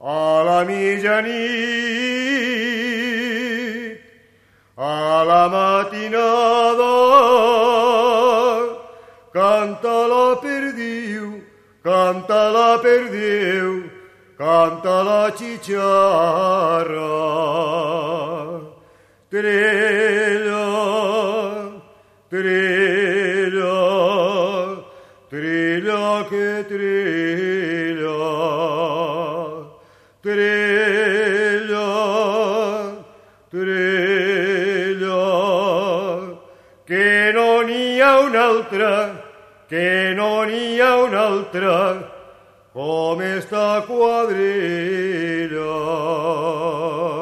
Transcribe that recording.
A la mitjanit, a la matinada, canta la perdiu, canta la perdiu, canta la xicharra. Trella, trella, trella que trella, trella, trella, que no n'hi ha una altra, que no n'hi ha una altra, com esta quadrilla.